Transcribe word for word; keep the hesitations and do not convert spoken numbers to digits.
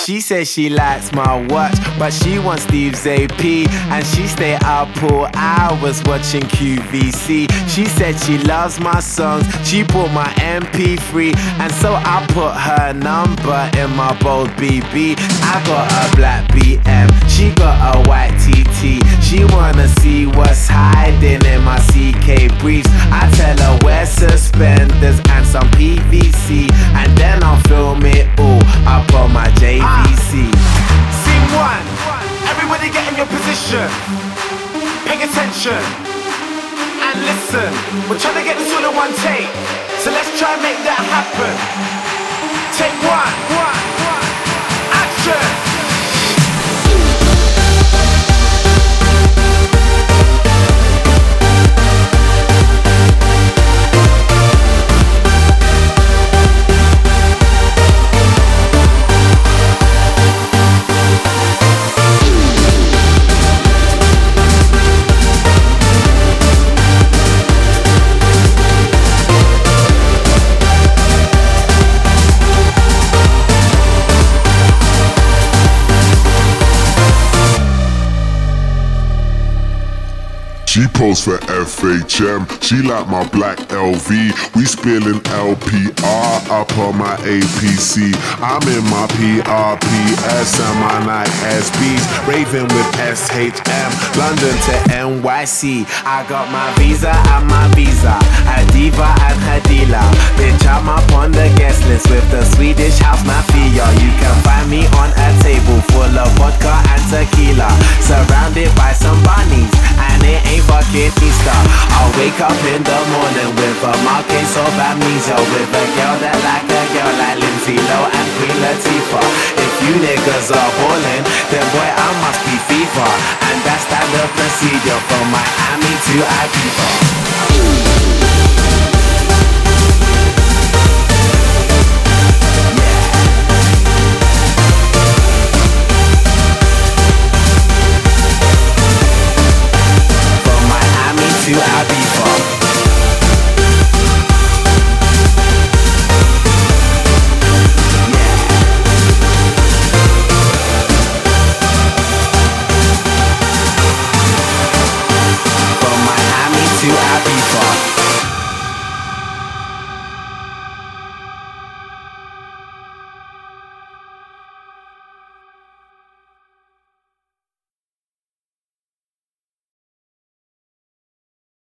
She says she likes my watch, but she wants Steve's A P, and she stay up all hours watching Q V C. She said she loves my songs, she bought my M P three, and so I put her number in my bold B B. I got a black B M, she got a white T T. She wanna see what's hiding in my C K briefs. I tell her wear suspenders and some P V C, and then I'll film it all up on my J V C. Scene one, everybody get in your position. Pay attention and listen. We're trying to get this all in one take, so let's try and make that happen. Take one, one, one, action. She posed for F H M, she like my black L V. We spilling L P R up on my A P C. I'm in my P R P S and my Nike S Bs, raving with S H M, London to N Y C. I got my visa and my visa, a diva and her dealer. Bitch, I'm up on the guest list with the Swedish house mafia. You can find me on a table full of vodka and tequila, surrounded by some bunnies, and it ain't fucking Easter. I'll wake up in the morning with a mark case of amnesia, with a girl that like a girl like Lindsay Lohan and Queen Latifah. If you niggas are ballin', then boy I must be FIFA, and that's standard procedure from Miami to Ibiza. To Ibiza. From Miami to Ibiza.